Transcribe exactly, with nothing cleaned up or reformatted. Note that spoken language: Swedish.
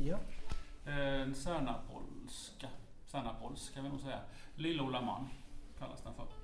Ja. Eh, Särnapolska. Särnapolska kan vi nog säga. Lilla-Ola Man kallas den för.